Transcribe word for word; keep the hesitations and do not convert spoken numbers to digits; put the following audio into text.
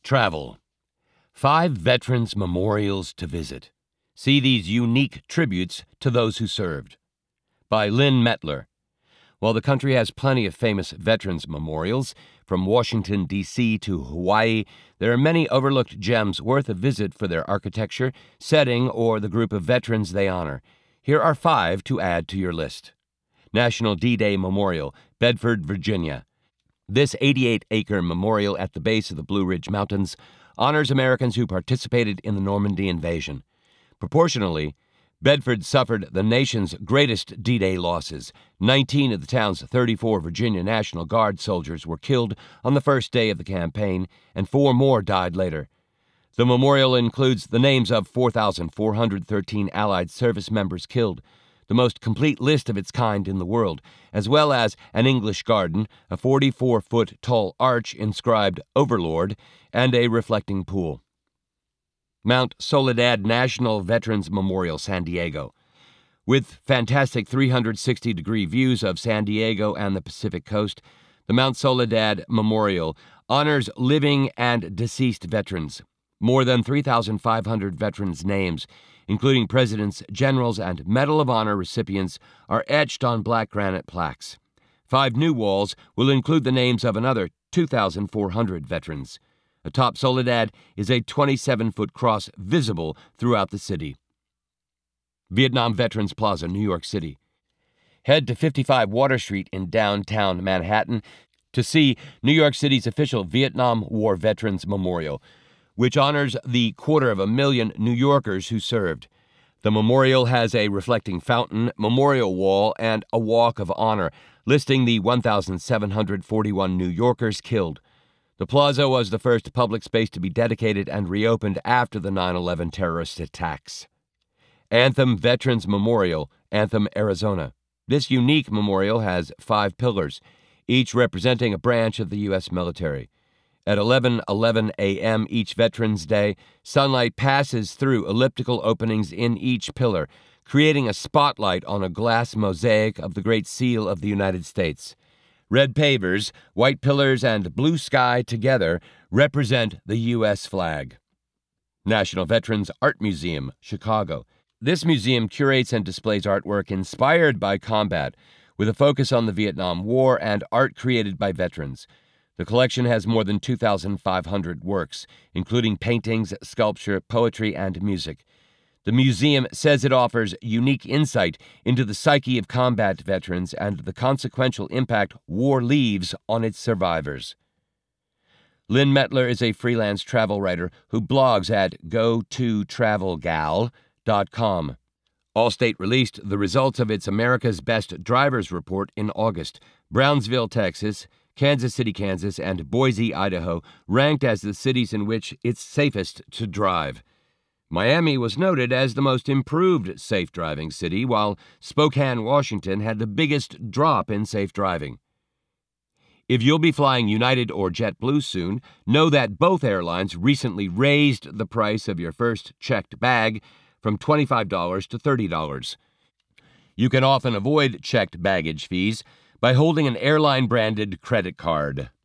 Travel. Five veterans' memorials to visit. See these unique tributes to those who served. By Lynn Mettler. While the country has plenty of famous veterans' memorials, from Washington, D C to Hawaii, there are many overlooked gems worth a visit for their architecture, setting, or the group of veterans they honor. Here are five to add to your list. National D-Day Memorial, Bedford, Virginia. This eighty-eight acre memorial at the base of the Blue Ridge Mountains honors Americans who participated in the Normandy invasion. Proportionally, Bedford suffered the nation's greatest D-Day losses. Nineteen of the town's thirty-four Virginia National Guard soldiers were killed on the first day of the campaign, and four more died later. The memorial includes the names of four thousand four hundred thirteen Allied service members killed, the most complete list of its kind in the world, as well as an English garden, a forty-four foot tall arch inscribed Overlord, and a reflecting pool. Mount Soledad National Veterans Memorial, San Diego. With fantastic three hundred sixty degree views of San Diego and the Pacific Coast, the Mount Soledad Memorial honors living and deceased veterans. More than three thousand five hundred veterans' names, including presidents, generals, and Medal of Honor recipients, are etched on black granite plaques. Five new walls will include the names of another two thousand four hundred veterans. Atop Soledad is a twenty-seven foot cross visible throughout the city. Vietnam Veterans Plaza, New York City. Head to fifty-five Water Street in downtown Manhattan to see New York City's official Vietnam War Veterans Memorial, which honors the quarter of a million New Yorkers who served. The memorial has a reflecting fountain, memorial wall, and a walk of honor, listing the one thousand seven hundred forty-one New Yorkers killed. The plaza was the first public space to be dedicated and reopened after the nine eleven terrorist attacks. Anthem Veterans Memorial, Anthem, Arizona. This unique memorial has five pillars, each representing a branch of the U S military. At eleven eleven a.m. each Veterans Day, sunlight passes through elliptical openings in each pillar, creating a spotlight on a glass mosaic of the Great Seal of the United States. Red pavers, white pillars, and blue sky together represent the U S flag. National Veterans Art Museum, Chicago. This museum curates and displays artwork inspired by combat, with a focus on the Vietnam War and art created by veterans. The collection has more than two thousand five hundred works, including paintings, sculpture, poetry, and music. The museum says it offers unique insight into the psyche of combat veterans and the consequential impact war leaves on its survivors. Lynn Mettler is a freelance travel writer who blogs at go to travel gal dot com. Allstate released the results of its America's Best Drivers report in August. Brownsville, Texas, Kansas City, Kansas, and Boise, Idaho ranked as the cities in which it's safest to drive. Miami was noted as the most improved safe driving city, while Spokane, Washington had the biggest drop in safe driving. If you'll be flying United or JetBlue soon, know that both airlines recently raised the price of your first checked bag from twenty-five dollars to thirty dollars. You can often avoid checked baggage fees by holding an airline-branded credit card.